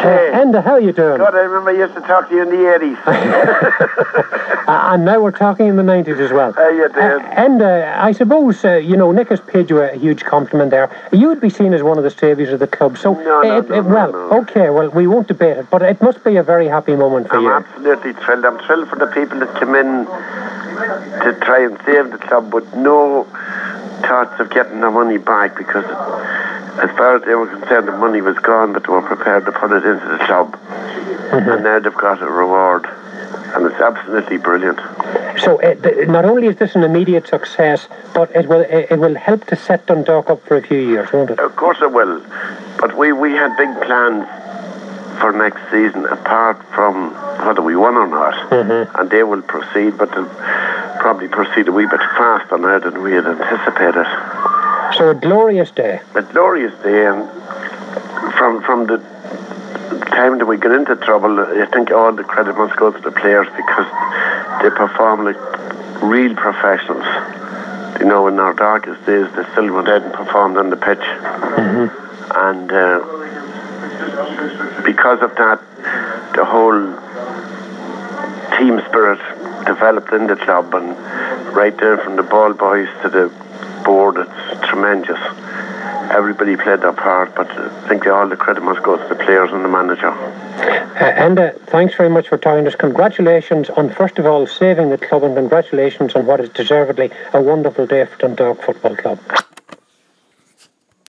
Okay. Enda, how are you doing? God, I remember I used to talk to you in the 80s. And now we're talking in the 90s as well. You did. Enda, I suppose, Nick has paid you a huge compliment there. You would be seen as one of the saviours of the club. So, No. okay, well, we won't debate it, but it must be a very happy moment for you. I'm absolutely thrilled. I'm thrilled for the people that came in to try and save the club with no thoughts of getting their money back, because as far as they were concerned, the money was gone, but they were prepared to put it into the club. And now they've got a reward, and it's absolutely brilliant. So not only is this an immediate success, but it will help to set Dundalk up for a few years, won't it? Of course it will, but we had big plans for next season, apart from whether we won or not, and they will proceed, but they'll probably proceed a wee bit faster now than we had anticipated. So a glorious day. A glorious day, and from the time that we got into trouble, I think all the credit must go to the players, because they perform like real professionals. In our darkest days, they still went out and performed on the pitch. And because of that, the whole team spirit developed in the club, and right there from the ball boys to the board, it's tremendous. Everybody played their part, but I think all the credit must go to the players and the manager. Enda, thanks very much for talking to us. Congratulations on, first of all, saving the club, and congratulations on what is deservedly a wonderful day for Dundalk Football Club.